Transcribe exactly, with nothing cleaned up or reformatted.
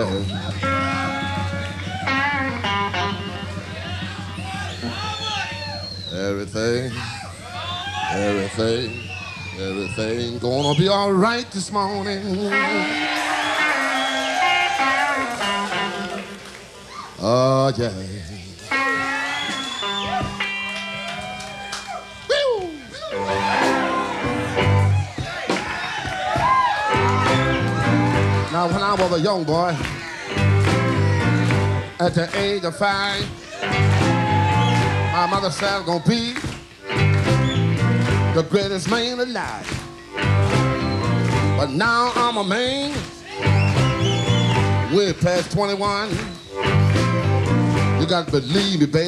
yeah. Everything, everything, everything gonna be all right this morning. Oh, yeah. Woo! Now, when I was a young boy, at the age of five, my mother said I was gonna be the greatest man alive. But now I'm a man, way past twenty-one. You got to believe me, baby.